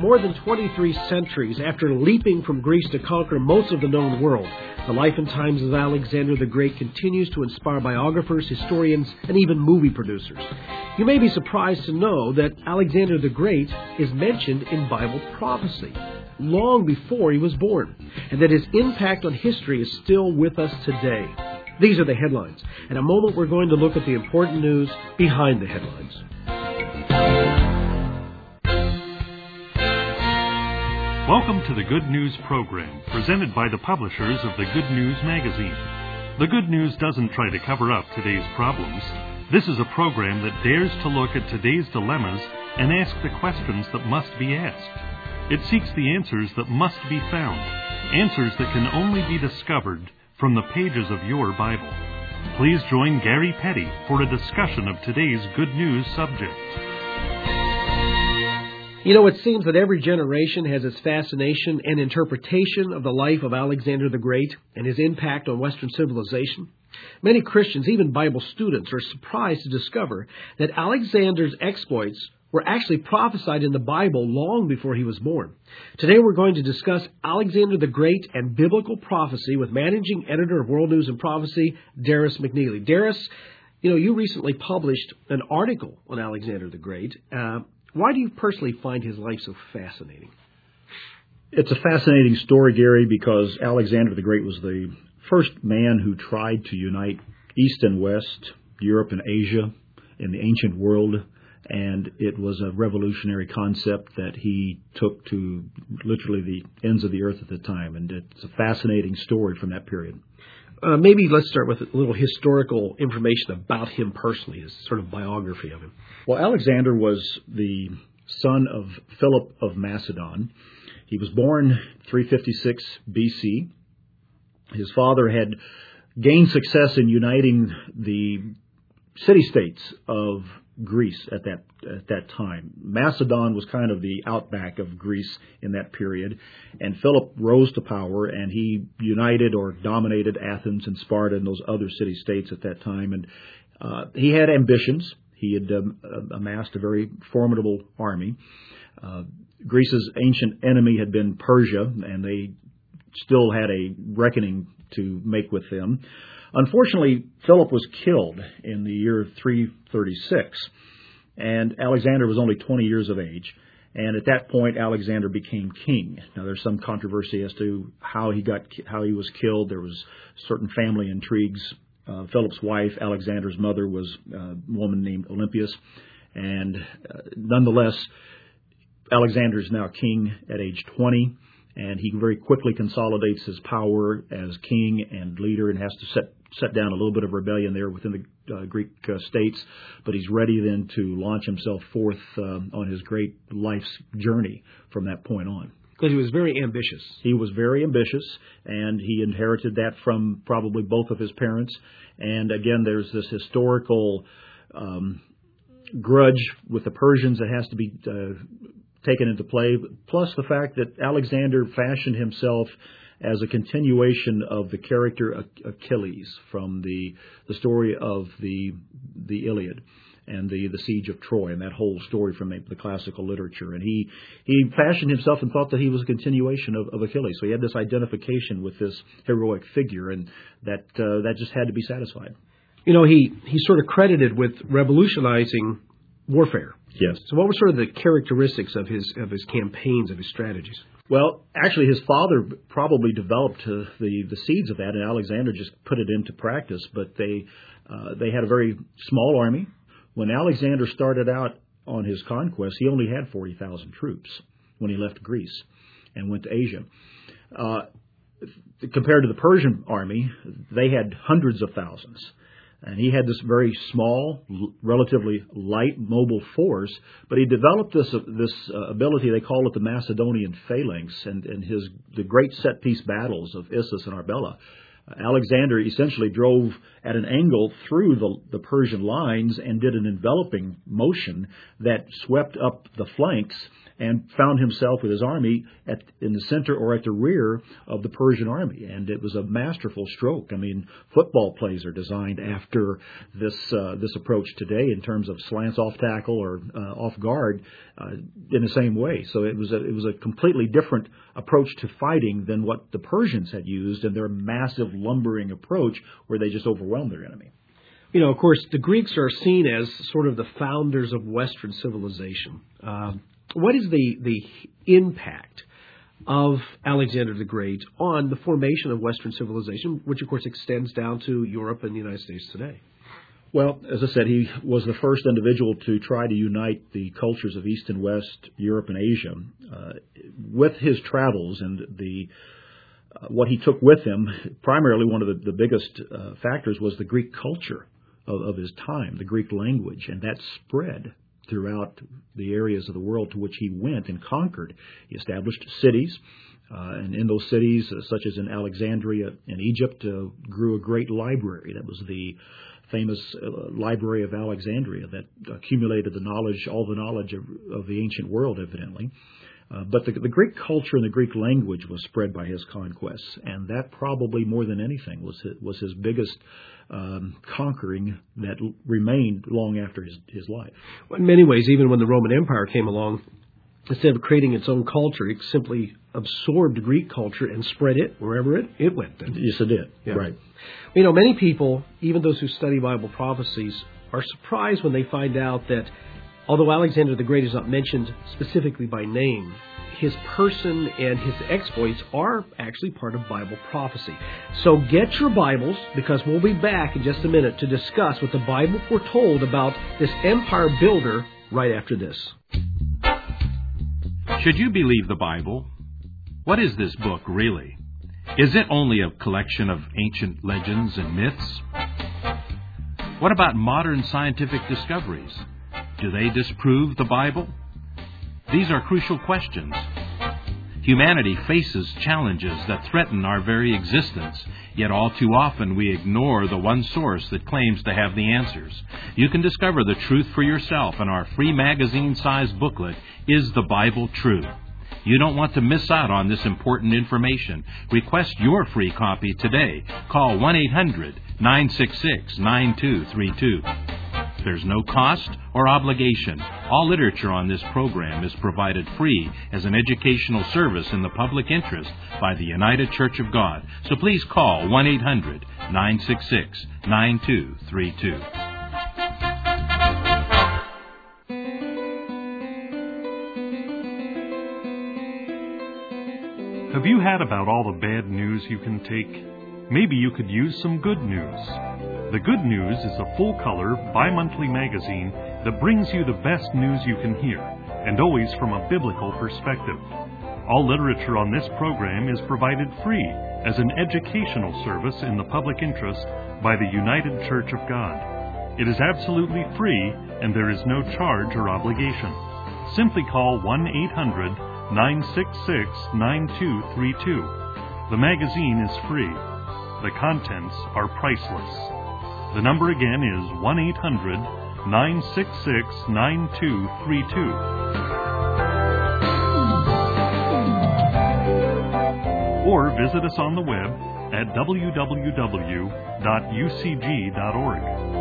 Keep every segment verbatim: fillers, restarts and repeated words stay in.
more than twenty-three centuries after leaping from Greece to conquer most of the known world, the life and times of Alexander the Great continues to inspire biographers, historians, and even movie producers. You may be surprised to know that Alexander the Great is mentioned in Bible prophecy long before he was born, and that his impact on history is still with us today. These are the headlines. In a moment, we're going to look at the important news behind the headlines. Welcome to the Good News program, presented by the publishers of the Good News magazine. The Good News doesn't try to cover up today's problems. This is a program that dares to look at today's dilemmas and ask the questions that must be asked. It seeks the answers that must be found, answers that can only be discovered from the pages of your Bible. Please join Gary Petty for a discussion of today's Good News subject. You know, it seems that every generation has its fascination and interpretation of the life of Alexander the Great and his impact on Western civilization. Many Christians, even Bible students, are surprised to discover that Alexander's exploits were actually prophesied in the Bible long before he was born. Today we're going to discuss Alexander the Great and biblical prophecy with managing editor of World News and Prophecy, Darris McNeely. Darris, you know, you recently published an article on Alexander the Great. Uh, why do you personally find his life so fascinating? It's a fascinating story, Gary, because Alexander the Great was the first man who tried to unite East and West, Europe and Asia in the ancient world. And it was a revolutionary concept that he took to literally the ends of the earth at the time. And it's a fascinating story from that period. Uh, maybe let's start with a little historical information about him personally, his sort of biography of him. Well, Alexander was the son of Philip of Macedon. He was born three fifty-six B C. His father had gained success in uniting the city-states of Greece at that at that time. Macedon was kind of the outback of Greece in that period, and Philip rose to power, and he united or dominated Athens and Sparta and those other city-states at that time. And uh, he had ambitions. He had um, amassed a very formidable army. Uh, Greece's ancient enemy had been Persia, and they still had a reckoning to make with them. Unfortunately, Philip was killed in the year three thirty-six, and Alexander was only twenty years of age. And at that point, Alexander became king. Now, there's some controversy as to how he got how he was killed. There was certain family intrigues. Uh, Philip's wife, Alexander's mother, was a woman named Olympias, and uh, nonetheless, Alexander is now king at age twenty. And he very quickly consolidates his power as king and leader and has to set set down a little bit of rebellion there within the uh, Greek uh, states. But he's ready then to launch himself forth uh, on his great life's journey from that point on. Because he was very ambitious. He was very ambitious, and he inherited that from probably both of his parents. And again, there's this historical um, grudge with the Persians that has to be uh, taken into play, plus the fact that Alexander fashioned himself as a continuation of the character Achilles from the the story of the the Iliad and the, the siege of Troy and that whole story from the, the classical literature. And he he fashioned himself and thought that he was a continuation of, of Achilles. So he had this identification with this heroic figure, and that uh, that just had to be satisfied. You know, he he's sort of credited with revolutionizing warfare. Yes. So what were sort of the characteristics of his of his campaigns, of his strategies? Well, actually, his father probably developed uh, the the seeds of that, and Alexander just put it into practice. But they uh, they had a very small army. When Alexander started out on his conquest, he only had forty thousand troops when he left Greece and went to Asia. Uh, compared to the Persian army, they had hundreds of thousands. And he had this very small, relatively light, mobile force, but he developed this uh, this uh, ability. They call it the Macedonian phalanx, and, and his the great set piece battles of Issus and Arbela Alexander essentially drove at an angle through the, the Persian lines and did an enveloping motion that swept up the flanks and found himself with his army at, in the center or at the rear of the Persian army. And it was a masterful stroke. I mean, football plays are designed after this uh, this approach today in terms of slants off tackle or uh, off guard uh, in the same way. So it was a, it was a completely different approach to fighting than what the Persians had used in their massive lumbering approach where they just overwhelmed their enemy. You know, of course, the Greeks are seen as sort of the founders of Western civilization. Um, What is the, the impact of Alexander the Great on the formation of Western civilization, which, of course, extends down to Europe and the United States today? Well, as I said, he was the first individual to try to unite the cultures of East and West, Europe and Asia. Uh, with his travels and the uh, what he took with him, primarily one of the, the biggest uh, factors was the Greek culture of, of his time, the Greek language, and that spread throughout the areas of the world to which he went and conquered. He established cities, uh, and in those cities, uh, such as in Alexandria in Egypt, uh, grew a great library. That was the famous uh, Library of Alexandria that accumulated the knowledge, all the knowledge of, of the ancient world, evidently. Uh, but the, the Greek culture and the Greek language was spread by his conquests, and that probably more than anything was his, was his biggest um, conquering that l- remained long after his, his life. Well, in many ways, even when the Roman Empire came along, instead of creating its own culture, it simply absorbed Greek culture and spread it wherever it, it went. Then. Yes, it did. Yeah. Right. You know, many people, even those who study Bible prophecies, are surprised when they find out that although Alexander the Great is not mentioned specifically by name, his person and his exploits are actually part of Bible prophecy. So get your Bibles, because we'll be back in just a minute to discuss what the Bible foretold about this empire builder right after this. Should you believe the Bible? What is this book really? Is it only a collection of ancient legends and myths? What about modern scientific discoveries? Do they disprove the Bible? These are crucial questions. Humanity faces challenges that threaten our very existence, yet all too often we ignore the one source that claims to have the answers. You can discover the truth for yourself in our free magazine-sized booklet, Is the Bible True? You don't want to miss out on this important information. Request your free copy today. Call one eight hundred nine six six nine two three two. There's no cost or obligation. All literature on this program is provided free as an educational service in the public interest by the United Church of God. So please call one eight hundred nine six six nine two three two. Have you had about all the bad news you can take? Maybe you could use some good news. The Good News is a full-color, bi-monthly magazine that brings you the best news you can hear, and always from a biblical perspective. All literature on this program is provided free as an educational service in the public interest by the United Church of God. It is absolutely free, and there is no charge or obligation. Simply call one eight hundred nine six six nine two three two. The magazine is free. The contents are priceless. The number again is one eight hundred nine six six nine two three two. Or visit us on the web at w w w dot u c g dot org.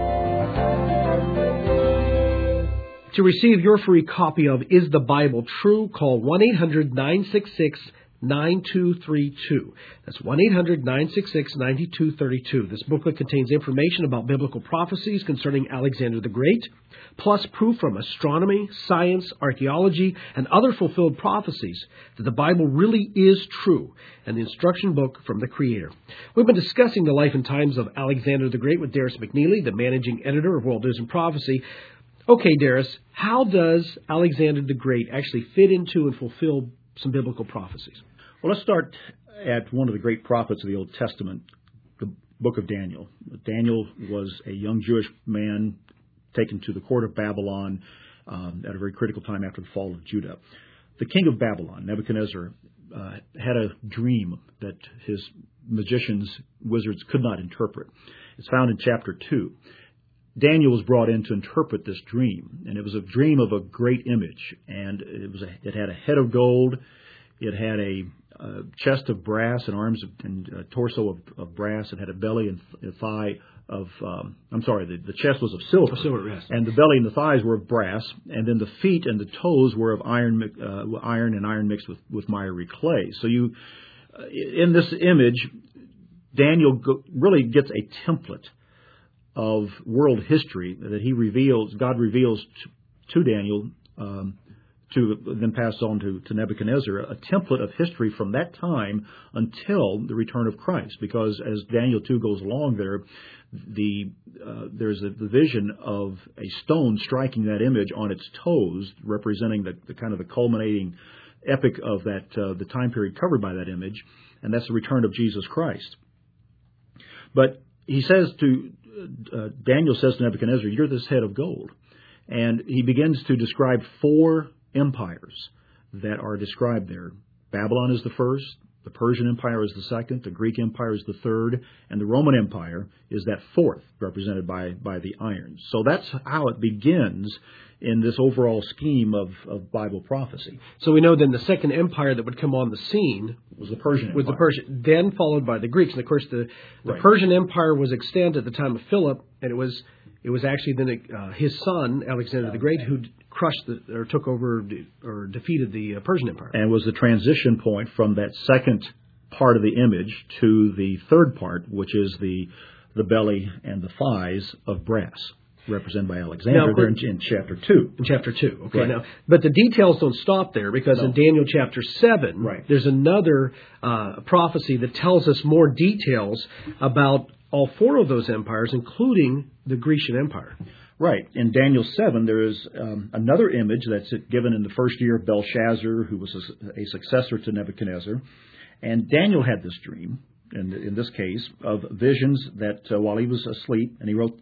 To receive your free copy of Is the Bible True, call one eight hundred nine six six nine two three two. That's one eight hundred nine six six nine two three two. This booklet contains information about biblical prophecies concerning Alexander the Great, plus proof from astronomy, science, archaeology, and other fulfilled prophecies that the Bible really is true, and the instruction book from the Creator. We've been discussing the life and times of Alexander the Great with Darris McNeely, the managing editor of World News and Prophecy. Okay, Darris, how does Alexander the Great actually fit into and fulfill some biblical prophecies? Well, let's start at one of the great prophets of the Old Testament, the book of Daniel. Daniel was a young Jewish man taken to the court of Babylon um, at a very critical time after the fall of Judah. The king of Babylon, Nebuchadnezzar, uh, had a dream that his magicians, wizards could not interpret. It's found in chapter two. Daniel was brought in to interpret this dream, and it was a dream of a great image, and it was a, it had a head of gold, it had a, a chest of brass and arms of, and a torso of, of brass, it had a belly and th- a thigh of, um, I'm sorry, the, the chest was of silver, of silver, yes. And the belly and the thighs were of brass, and then the feet and the toes were of iron, uh, iron and iron mixed with, with miry clay. So you, uh, in this image, Daniel go, really gets a template of world history that he reveals, God reveals to, to Daniel, um, to then pass on to, to Nebuchadnezzar, a template of history from that time until the return of Christ. Because as Daniel two goes along there, the uh, there's a the vision of a stone striking that image on its toes, representing the, the kind of the culminating epic of that uh, the time period covered by that image, and that's the return of Jesus Christ. But he says to Uh, Daniel says to Nebuchadnezzar, "You're this head of gold." And he begins to describe four empires that are described there. Babylon is the first, the Persian Empire is the second, the Greek Empire is the third, and the Roman Empire is that fourth, represented by, by the iron. So that's how it begins in this overall scheme of, of Bible prophecy. So we know then the second empire that would come on the scene was the Persian Empire. Was the Persian, then followed by the Greeks. And of course, the, the Right. Persian Empire was extant at the time of Philip, and it was it was actually then uh, his son Alexander the Great who crushed the, or took over or defeated the uh, Persian Empire, and was the transition point from that second part of the image to the third part, which is the the belly and the thighs of brass, represented by Alexander now, there in, in chapter two. In chapter two, okay. Right. Now, but the details don't stop there, because No. in Daniel chapter seven, Right. there's another uh, prophecy that tells us more details about all four of those empires, including the Grecian Empire. Right. In Daniel seven, there is um, another image that's given in the first year of Belshazzar, who was a, a successor to Nebuchadnezzar. And Daniel had this dream, in, in this case, of visions that uh, while he was asleep, and he wrote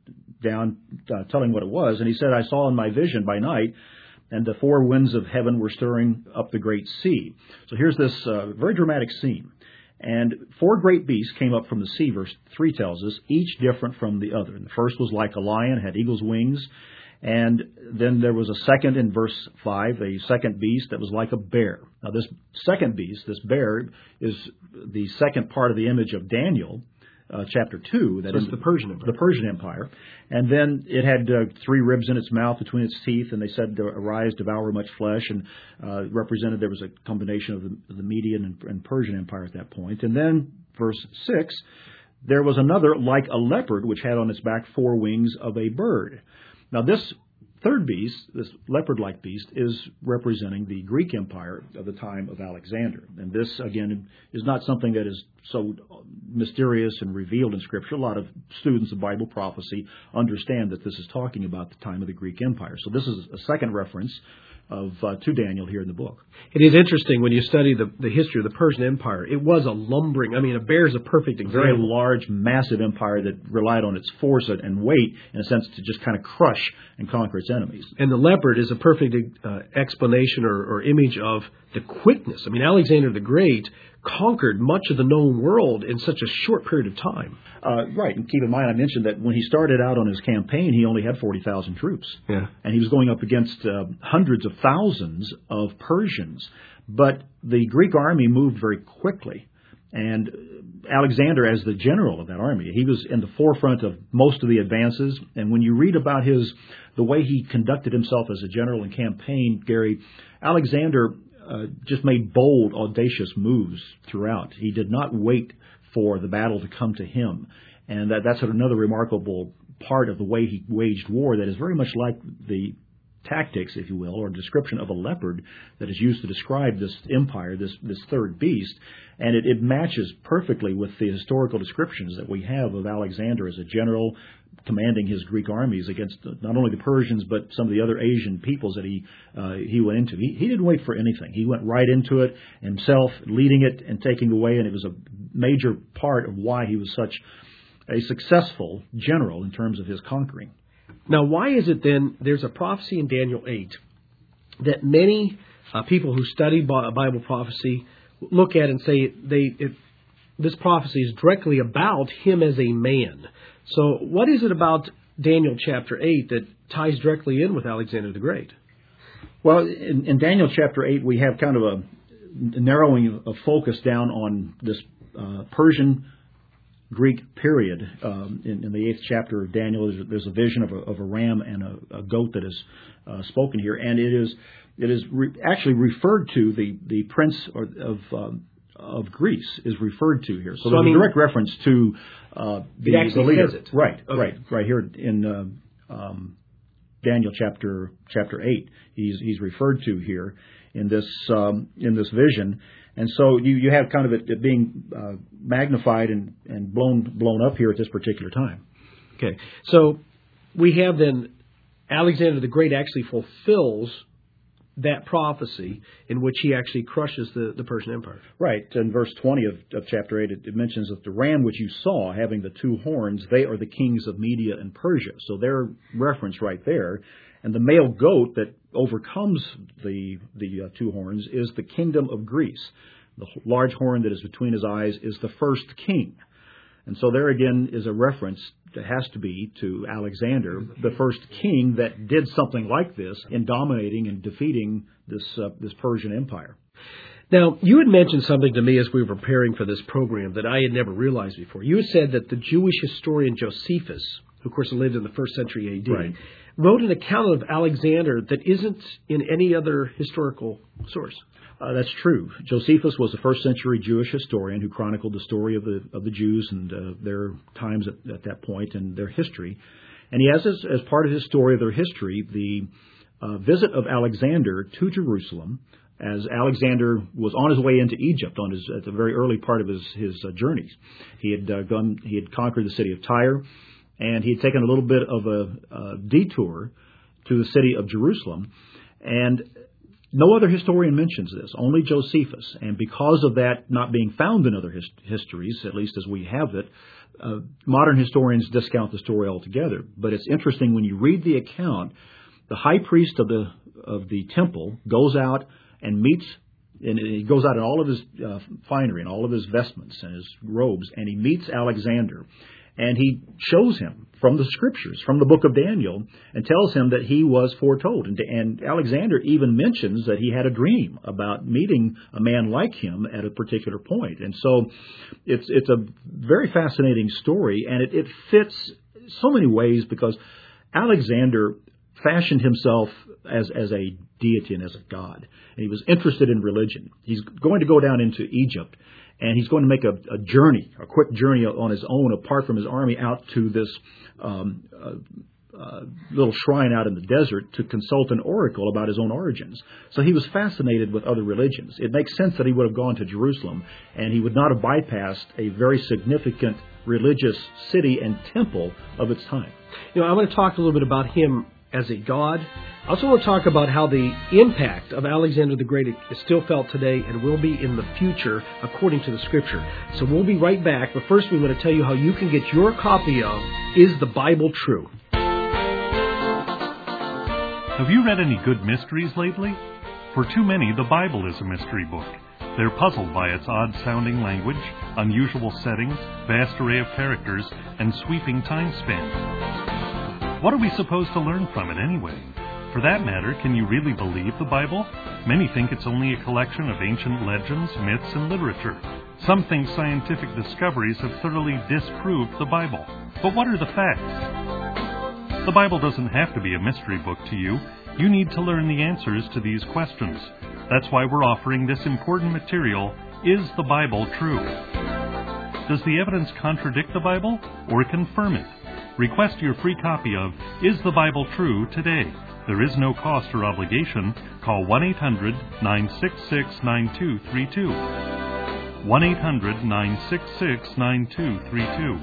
down uh, telling what it was, and he said, "I saw in my vision by night, and the four winds of heaven were stirring up the great sea." So here's this uh, very dramatic scene. And four great beasts came up from the sea, verse three tells us, each different from the other. And the first was like a lion, had eagle's wings. And then there was a second in verse five, a second beast that was like a bear. Now this second beast, this bear, is the second part of the image of Daniel, uh, chapter two. That So is it's the Persian Empire. The Persian Empire. And then it had uh, three ribs in its mouth between its teeth, and they said, "Arise, devour much flesh," and uh, represented there was a combination of the, the Median and, and Persian Empire at that point. And then verse six, there was another like a leopard, which had on its back four wings of a bird. Now this third beast, this leopard-like beast, is representing the Greek Empire of the time of Alexander. And this, again, is not something that is so mysterious and revealed in Scripture. A lot of students of Bible prophecy understand that this is talking about the time of the Greek Empire. So this is a second reference of uh, to Daniel here in the book. It is interesting when you study the, the history of the Persian Empire. It was a lumbering, I mean, a bear is a perfect example. Very large, massive empire that relied on its force and weight, in a sense, to just kind of crush and conquer its enemies. And the leopard is a perfect uh, explanation or, or image of the quickness. I mean, Alexander the Great conquered much of the known world in such a short period of time. Uh, right, and keep in mind, I mentioned that when he started out on his campaign, he only had forty thousand troops. Yeah. And he was going up against uh, hundreds of thousands of Persians. But the Greek army moved very quickly. And Alexander, as the general of that army, he was in the forefront of most of the advances. And when you read about his the way he conducted himself as a general and campaign, Gary, Alexander uh, just made bold, audacious moves throughout. He did not wait for the battle to come to him. And that, that's another remarkable part of the way he waged war that is very much like the tactics, if you will, or description of a leopard that is used to describe this empire, this this third beast. And it, it matches perfectly with the historical descriptions that we have of Alexander as a general commanding his Greek armies against not only the Persians, but some of the other Asian peoples that he uh, he went into. He, he didn't wait for anything. He went right into it himself, leading it and taking away, and it was a major part of why he was such a successful general in terms of his conquering. Now, why is it then there's a prophecy in Daniel eight that many uh, people who study Bible prophecy look at and say they it, this prophecy is directly about him as a man. So what is it about Daniel chapter eight that ties directly in with Alexander the Great? Well, in, in Daniel chapter eight, we have kind of a narrowing of focus down on this uh, Persian Greek period. Um, in, in the eighth chapter of Daniel, there's, there's a vision of a, of a ram and a, a goat that is uh, spoken here, and it is it is re- actually referred to the the prince or, of um, of Greece is referred to here. So, so there's I mean, a direct reference to uh, the, it the leader. Says it. Right, okay. right, right here in uh, um, Daniel chapter chapter eight. He's he's referred to here in this um, in this vision. And so you, you have kind of it, it being uh, magnified and, and blown blown up here at this particular time. Okay. So we have then Alexander the Great actually fulfills that prophecy in which he actually crushes the, the Persian Empire. Right. In verse twenty of, of chapter eight, it, it mentions that the ram which you saw having the two horns, they are the kings of Media and Persia. So their reference right there. And the male goat that overcomes the the uh, two horns is the kingdom of Greece. The large horn that is between his eyes is the first king. And so there again is a reference that has to be to Alexander, the first king that did something like this in dominating and defeating this uh, this Persian Empire. Now, you had mentioned something to me as we were preparing for this program that I had never realized before. You had said that the Jewish historian Josephus, who of course lived in the first century A D, right, wrote an account of Alexander that isn't in any other historical source. Uh, that's true. Josephus was a first century Jewish historian who chronicled the story of the of the Jews and uh, their times at, at that point and their history. And he has as, as part of his story of their history the uh, visit of Alexander to Jerusalem as Alexander was on his way into Egypt on his at the very early part of his his uh, journeys. He had uh, gone he had conquered the city of Tyre, and he had taken a little bit of a, a detour to the city of Jerusalem. And no other historian mentions this, only Josephus. And because of that not being found in other his- histories, at least as we have it, uh, modern historians discount the story altogether. But it's interesting when you read the account, the high priest of the of the temple goes out and meets, and he goes out in all of his uh, finery and all of his vestments and his robes, and he meets Alexander. And he shows him from the scriptures, from the book of Daniel, and tells him that he was foretold. And, and Alexander even mentions that he had a dream about meeting a man like him at a particular point. And so it's it's a very fascinating story, and it, it fits so many ways because Alexander fashioned himself as, as a deity and as a god. And he was interested in religion. He's going to go down into Egypt. And he's going to make a, a journey, a quick journey on his own, apart from his army, out to this um, uh, uh, little shrine out in the desert to consult an oracle about his own origins. So he was fascinated with other religions. It makes sense that he would have gone to Jerusalem, and he would not have bypassed a very significant religious city and temple of its time. You know, I want to talk a little bit about him as a god. I also want to talk about how the impact of Alexander the Great is still felt today and will be in the future according to the Scripture. So we'll be right back, but first we want to tell you how you can get your copy of Is the Bible True? Have you read any good mysteries lately? For too many, the Bible is a mystery book. They're puzzled by its odd-sounding language, unusual settings, vast array of characters, and sweeping time span. What are we supposed to learn from it anyway? For that matter, can you really believe the Bible? Many think it's only a collection of ancient legends, myths, and literature. Some think scientific discoveries have thoroughly disproved the Bible. But what are the facts? The Bible doesn't have to be a mystery book to you. You need to learn the answers to these questions. That's why we're offering this important material, Is the Bible True? Does the evidence contradict the Bible or confirm it? Request your free copy of Is the Bible True today. There is no cost or obligation. Call one eight hundred nine six six nine two three two. one eight hundred nine six six nine two three two.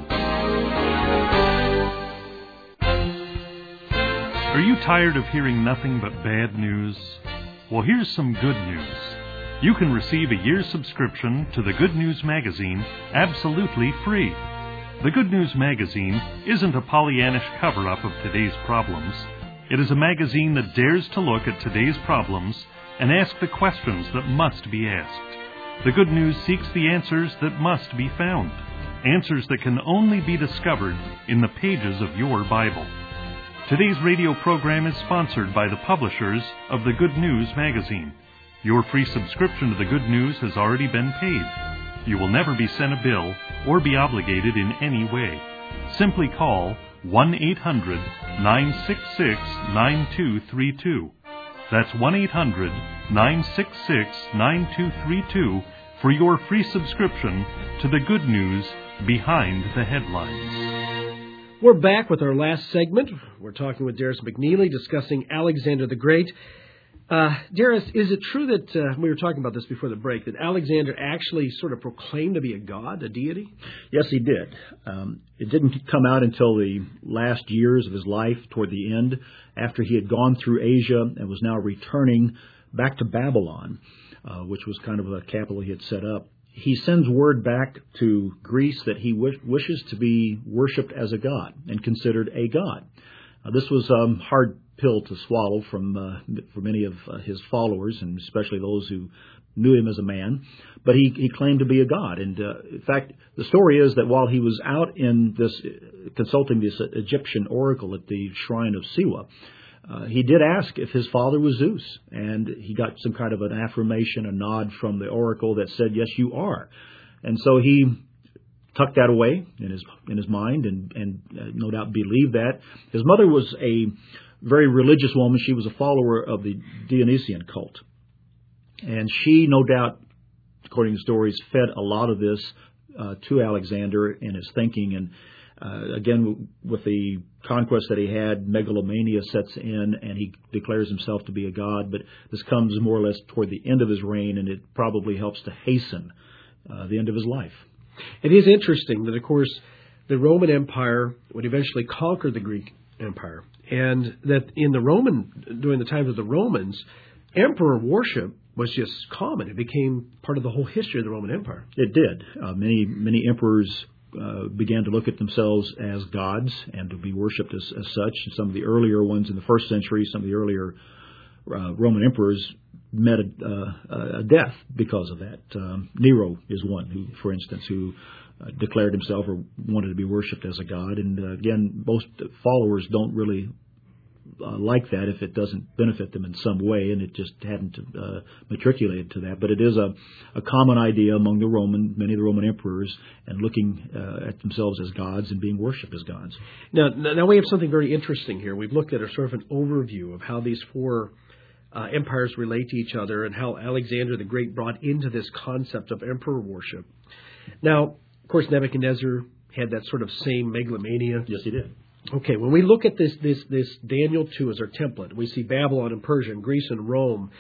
Are you tired of hearing nothing but bad news? Well, here's some good news. You can receive a year's subscription to the Good News Magazine absolutely free. The Good News Magazine isn't a Pollyannish cover-up of today's problems. It is a magazine that dares to look at today's problems and ask the questions that must be asked. The Good News seeks the answers that must be found, answers that can only be discovered in the pages of your Bible. Today's radio program is sponsored by the publishers of the Good News magazine. Your free subscription to the Good News has already been paid. You will never be sent a bill or be obligated in any way. Simply call one eight hundred nine six six nine two three two. That's one eight hundred nine six six nine two three two for your free subscription to the Good News Behind the Headlines. We're back with our last segment. We're talking with Darris McNeely, discussing Alexander the Great. Uh, Darris, is it true that, uh, we were talking about this before the break, that Alexander actually sort of proclaimed to be a god, a deity? Yes, he did. Um, it didn't come out until the last years of his life, toward the end, after he had gone through Asia and was now returning back to Babylon, uh, which was kind of a capital he had set up. He sends word back to Greece that he wish, wishes to be worshipped as a god and considered a god. Uh, this was a um, hard pill to swallow from uh, for many of uh, his followers, and especially those who knew him as a man. But he, he claimed to be a god. And uh, in fact, the story is that while he was out in this, uh, consulting this Egyptian oracle at the shrine of Siwa, uh, he did ask if his father was Zeus. And he got some kind of an affirmation, a nod from the oracle that said, yes, you are. And so he tucked that away in his in his mind and, and uh, no doubt believed that. His mother was a very religious woman. She was a follower of the Dionysian cult. And she, no doubt, according to stories, fed a lot of this uh, to Alexander in his thinking. And uh, again, with the conquest that he had, megalomania sets in, and he declares himself to be a god. But this comes more or less toward the end of his reign, and it probably helps to hasten uh, the end of his life. It is interesting that, of course, the Roman Empire would eventually conquer the Greek Empire, and that in the Roman, during the times of the Romans, emperor worship was just common. It became part of the whole history of the Roman Empire. It did. Uh, many many emperors uh, began to look at themselves as gods and to be worshipped as, as such. Some of the earlier ones in the first century, some of the earlier uh, Roman emperors met a, uh, a death because of that. Um, Nero is one who, for instance, who uh, declared himself or wanted to be worshipped as a god. And uh, again, most followers don't really uh, like that if it doesn't benefit them in some way, and it just hadn't uh, matriculated to that. But it is a, a common idea among the Roman, many of the Roman emperors, and looking uh, at themselves as gods and being worshipped as gods. Now, now we have something very interesting here. We've looked at a sort of an overview of how these four Uh, empires relate to each other, and how Alexander the Great brought into this concept of emperor worship. Now, of course, Nebuchadnezzar had that sort of same megalomania. Yes, he did. Okay, when we look at this this this Daniel two as our template, we see Babylon and Persia and Greece and Rome.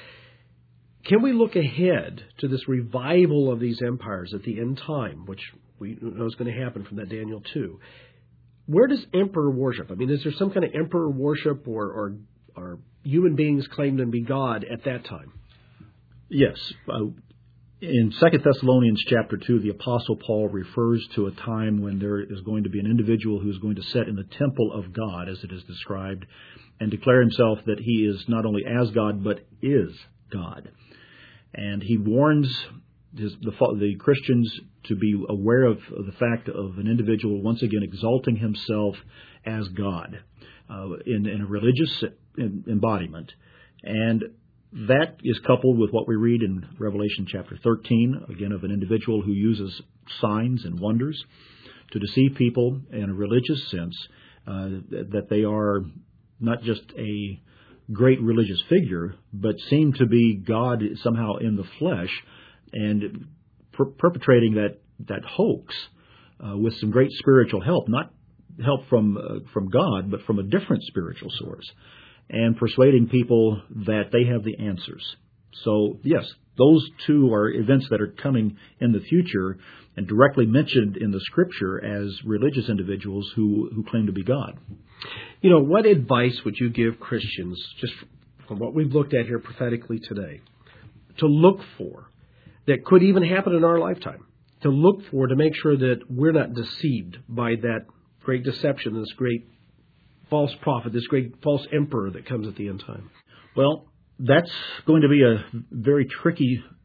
Can we look ahead to this revival of these empires at the end time, which we know is going to happen from that Daniel two? Where does emperor worship? I mean, is there some kind of emperor worship, or or, or human beings claim to be God at that time? Yes. Uh, in Second Thessalonians chapter two, the Apostle Paul refers to a time when there is going to be an individual who is going to sit in the temple of God, as it is described, and declare himself that he is not only as God, but is God. And he warns his, the, the Christians to be aware of, of the fact of an individual once again exalting himself as God uh, in, in a religious embodiment. And that is coupled with what we read in Revelation chapter thirteen, again, of an individual who uses signs and wonders to deceive people in a religious sense, uh, that they are not just a great religious figure, but seem to be God somehow in the flesh, and per- perpetrating that, that hoax uh, with some great spiritual help, not help from uh, from God, but from a different spiritual source, and persuading people that they have the answers. So, yes, those two are events that are coming in the future and directly mentioned in the Scripture as religious individuals who, who claim to be God. You know, what advice would you give Christians, just from what we've looked at here prophetically today, to look for that could even happen in our lifetime, to look for to make sure that we're not deceived by that great deception, this great false prophet, this great false emperor that comes at the end time? Well, that's going to be a very tricky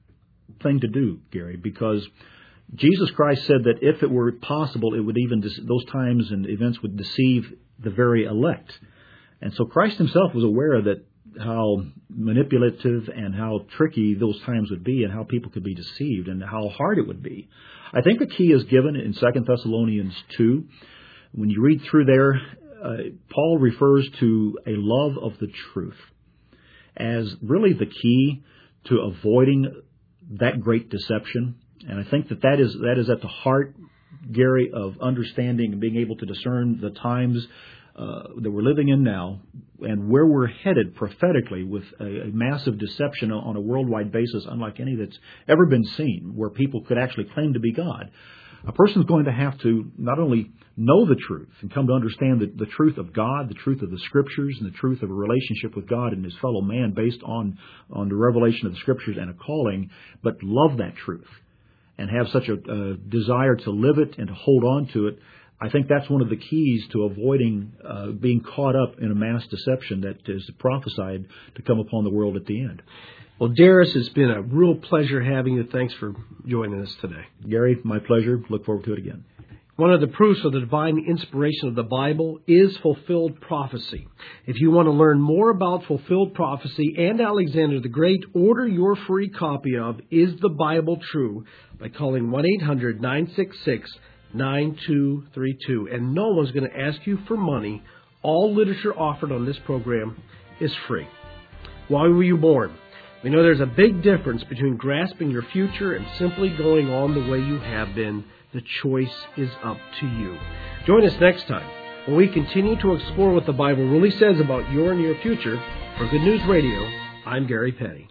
thing to do, Gary, because Jesus Christ said that if it were possible, it would even those times and events would deceive the very elect. And so Christ himself was aware that how manipulative and how tricky those times would be and how people could be deceived and how hard it would be. I think the key is given in Second Thessalonians two. When you read through there, uh, Paul refers to a love of the truth as really the key to avoiding that great deception. And I think that that is, that is at the heart, Gary, of understanding and being able to discern the times uh, that we're living in now and where we're headed prophetically with a, a massive deception on a worldwide basis unlike any that's ever been seen, where people could actually claim to be God. A person's going to have to not only know the truth and come to understand the, the truth of God, the truth of the Scriptures, and the truth of a relationship with God and his fellow man based on, on the revelation of the Scriptures and a calling, but love that truth and have such a, a desire to live it and to hold on to it. I think that's one of the keys to avoiding uh, being caught up in a mass deception that is prophesied to come upon the world at the end. Well, Darius, it's been a real pleasure having you. Thanks for joining us today. Gary, my pleasure. Look forward to it again. One of the proofs of the divine inspiration of the Bible is fulfilled prophecy. If you want to learn more about fulfilled prophecy and Alexander the Great, order your free copy of Is the Bible True? By calling one eight hundred nine six six nine two three two. And no one's going to ask you for money. All literature offered on this program is free. Why were you born? We know there's a big difference between grasping your future and simply going on the way you have been. The choice is up to you. Join us next time when we continue to explore what the Bible really says about your near future. For Good News Radio, I'm Gary Petty.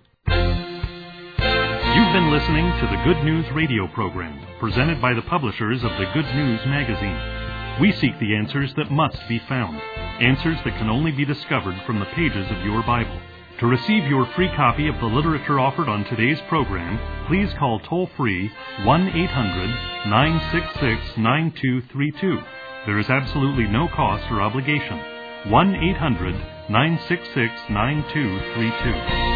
You've been listening to the Good News Radio program, presented by the publishers of the Good News magazine. We seek the answers that must be found, answers that can only be discovered from the pages of your Bible. To receive your free copy of the literature offered on today's program, please call toll-free one eight hundred nine six six nine two three two. There is absolutely no cost or obligation. one eight hundred nine six six nine two three two.